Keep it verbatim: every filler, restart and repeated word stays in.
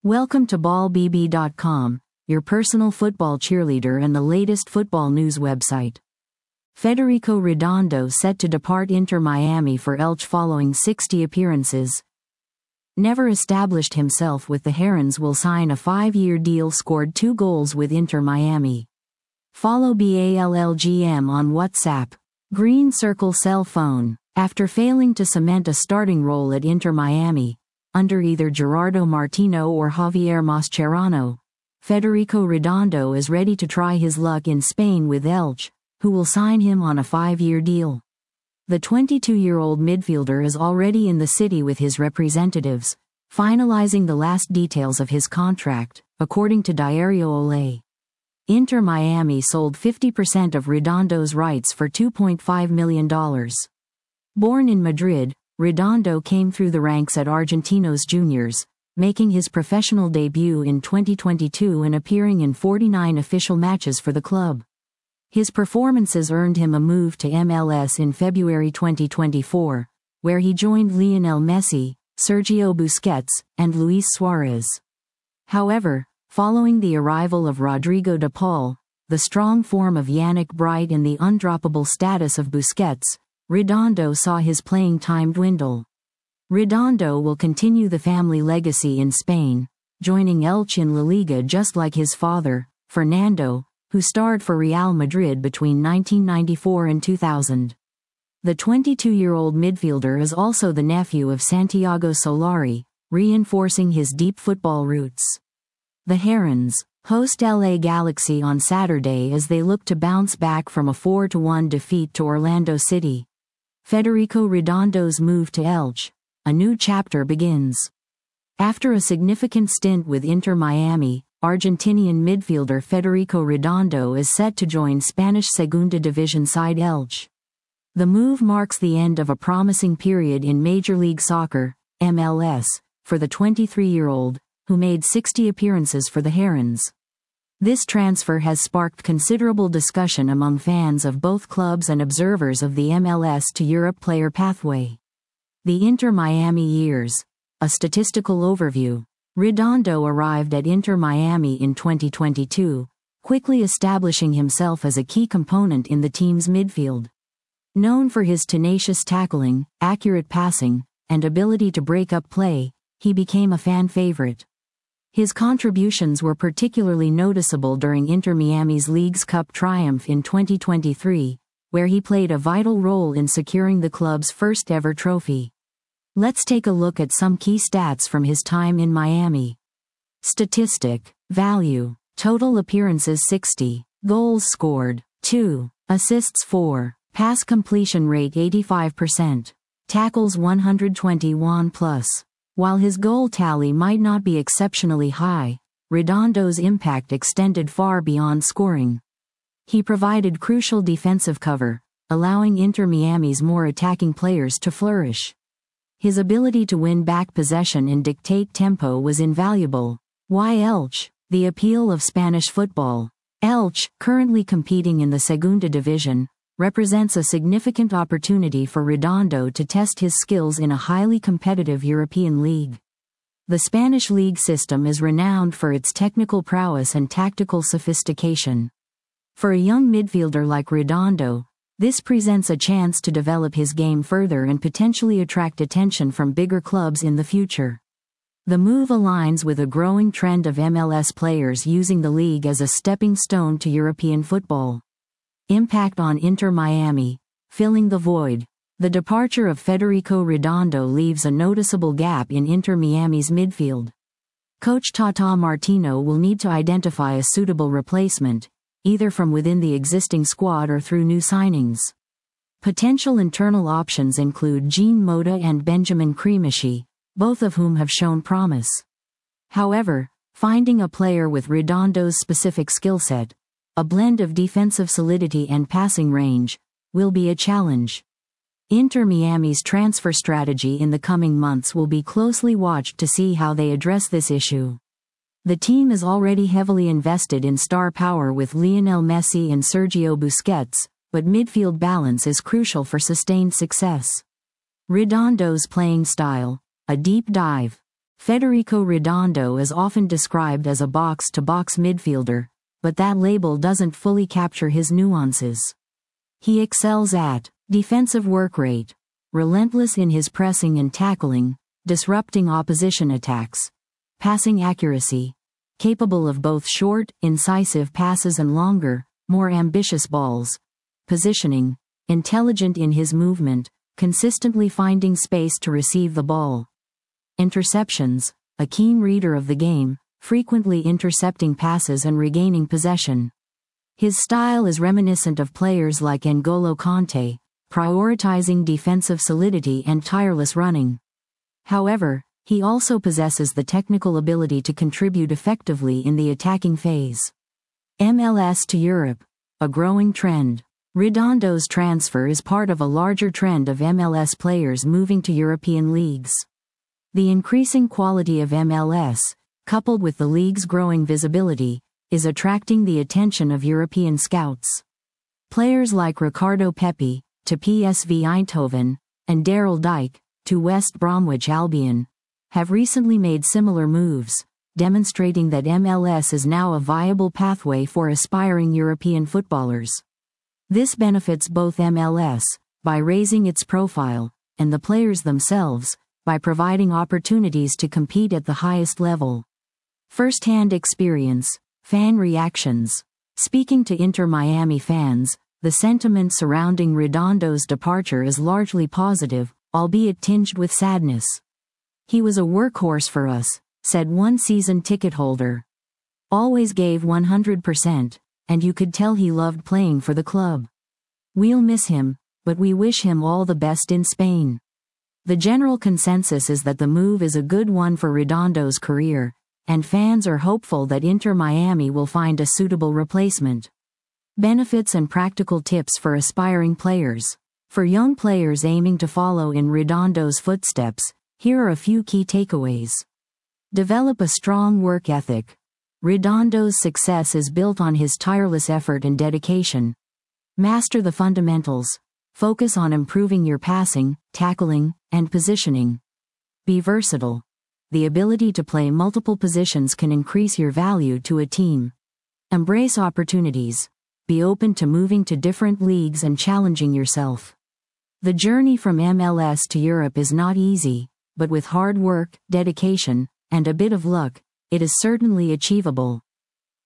Welcome to ball b b dot com, your personal football cheerleader and the latest football news website. Federico Redondo set to depart Inter Miami for Elche following sixty appearances. Never established himself with the Herons will sign a five-year deal. Scored two goals with Inter Miami. Follow B A L L G M on WhatsApp. Green Circle cell phone. After failing to cement a starting role at Inter Miami, under either Gerardo Martino or Javier Mascherano, Federico Redondo is ready to try his luck in Spain with Elche, who will sign him on a five-year deal. The twenty-two-year-old midfielder is already in the city with his representatives, finalizing the last details of his contract, according to Diario Olé. Inter Miami sold fifty percent of Redondo's rights for two point five million dollars. Born in Madrid, Redondo came through the ranks at Argentinos Juniors, making his professional debut in twenty twenty-two and appearing in forty-nine official matches for the club. His performances earned him a move to M L S in February twenty twenty-four, where he joined Lionel Messi, Sergio Busquets, and Luis Suarez. However, following the arrival of Rodrigo de Paul, the strong form of Yannick Bright and the undroppable status of Busquets, Redondo saw his playing time dwindle. Redondo will continue the family legacy in Spain, joining Elche in La Liga just like his father, Fernando, who starred for Real Madrid between nineteen ninety-four and two thousand. The twenty-two-year-old midfielder is also the nephew of Santiago Solari, reinforcing his deep football roots. The Herons host L A Galaxy on Saturday as they look to bounce back from a four to one defeat to Orlando City. Federico Redondo's move to Elche, a new chapter begins. After a significant stint with Inter Miami, Argentinian midfielder Federico Redondo is set to join Spanish Segunda Division side Elche. The move marks the end of a promising period in Major League Soccer, M L S, for the twenty-three-year-old, who made sixty appearances for the Herons. This transfer has sparked considerable discussion among fans of both clubs and observers of the M L S to Europe player pathway. The Inter Miami years. A statistical overview. Redondo arrived at Inter Miami in twenty twenty-two, quickly establishing himself as a key component in the team's midfield. Known for his tenacious tackling, accurate passing, and ability to break up play, he became a fan favorite. His contributions were particularly noticeable during Inter Miami's Leagues Cup triumph in twenty twenty-three, where he played a vital role in securing the club's first-ever trophy. Let's take a look at some key stats from his time in Miami. Statistic. Value. Total appearances sixty. Goals scored. two. Assists four. Pass completion rate eighty-five percent. Tackles one hundred twenty-one plus. While his goal tally might not be exceptionally high, Redondo's impact extended far beyond scoring. He provided crucial defensive cover, allowing Inter Miami's more attacking players to flourish. His ability to win back possession and dictate tempo was invaluable. Why Elche? The appeal of Spanish football. Elche, currently competing in the Segunda Division, represents a significant opportunity for Redondo to test his skills in a highly competitive European league. The Spanish league system is renowned for its technical prowess and tactical sophistication. For a young midfielder like Redondo, this presents a chance to develop his game further and potentially attract attention from bigger clubs in the future. The move aligns with a growing trend of M L S players using the league as a stepping stone to European football. Impact on Inter Miami. Filling the void. The departure of Federico Redondo leaves a noticeable gap in Inter Miami's midfield. Coach Tata Martino will need to identify a suitable replacement, either from within the existing squad or through new signings. Potential internal options include Jean Mota and Benjamin Krimishi, both of whom have shown promise. However, finding a player with Redondo's specific skill set, a blend of defensive solidity and passing range, will be a challenge. Inter Miami's transfer strategy in the coming months will be closely watched to see how they address this issue. The team is already heavily invested in star power with Lionel Messi and Sergio Busquets, but midfield balance is crucial for sustained success. Redondo's playing style. A deep dive. Federico Redondo is often described as a box-to-box midfielder, but that label doesn't fully capture his nuances. He excels at defensive work rate, relentless in his pressing and tackling, disrupting opposition attacks, passing accuracy, capable of both short, incisive passes and longer, more ambitious balls, positioning, intelligent in his movement, consistently finding space to receive the ball. Interceptions, a keen reader of the game, frequently intercepting passes and regaining possession. His style is reminiscent of players like N'Golo Kanté, prioritizing defensive solidity and tireless running. However, he also possesses the technical ability to contribute effectively in the attacking phase. M L S to Europe, a growing trend. Redondo's transfer is part of a larger trend of M L S players moving to European leagues. The increasing quality of M L S, coupled with the league's growing visibility, is attracting the attention of European scouts. Players like Ricardo Pepi, to P S V Eindhoven, and Daryl Dike, to West Bromwich Albion, have recently made similar moves, demonstrating that M L S is now a viable pathway for aspiring European footballers. This benefits both M L S, by raising its profile, and the players themselves, by providing opportunities to compete at the highest level. First-hand experience, fan reactions. Speaking to Inter Miami fans, the sentiment surrounding Redondo's departure is largely positive, albeit tinged with sadness. "He was a workhorse for us," said one season ticket holder. "Always gave one hundred percent, and you could tell he loved playing for the club. We'll miss him, but we wish him all the best in Spain." The general consensus is that the move is a good one for Redondo's career, and fans are hopeful that Inter Miami will find a suitable replacement. Benefits and practical tips for aspiring players. For young players aiming to follow in Redondo's footsteps, here are a few key takeaways. Develop a strong work ethic. Redondo's success is built on his tireless effort and dedication. Master the fundamentals. Focus on improving your passing, tackling, and positioning. Be versatile. The ability to play multiple positions can increase your value to a team. Embrace opportunities. Be open to moving to different leagues and challenging yourself. The journey from M L S to Europe is not easy, but with hard work, dedication, and a bit of luck, it is certainly achievable.